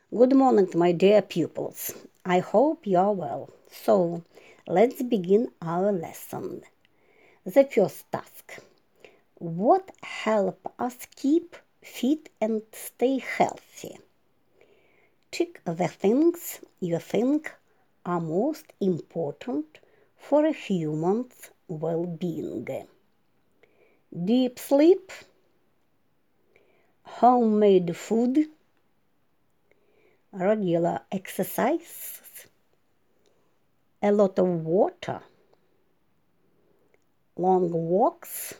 Good morning, my dear pupils. I hope you are well. So, let's begin our lesson. The first task. What help us keep fit and stay healthy? Check the things you think are most important for a human's well-being. Deep sleep, homemade food, regular exercise, a lot of water, long walks,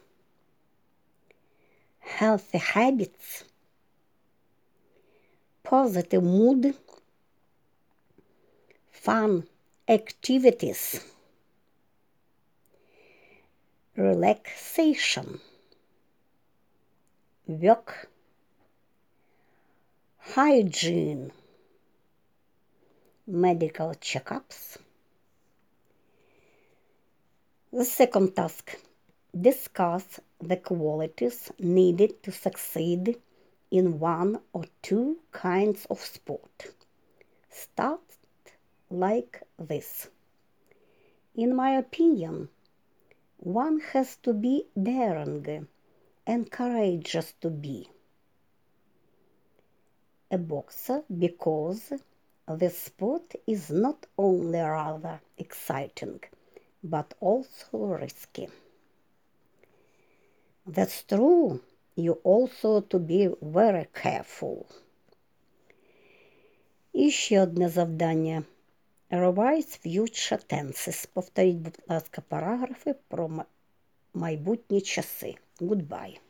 healthy habits, positive mood, fun activities, relaxation, work, hygiene, medical checkups. The second task. Discuss the qualities needed to succeed in one or two kinds of sport. Start like this. In my opinion, one has to be daring and courageous to be a boxer because the sport is not only rather exciting but also risky. That's true. You also to be very careful. І ще одне завдання. Revise future tenses. Повторіть, будь ласка, параграфи про майбутні часи. Goodbye.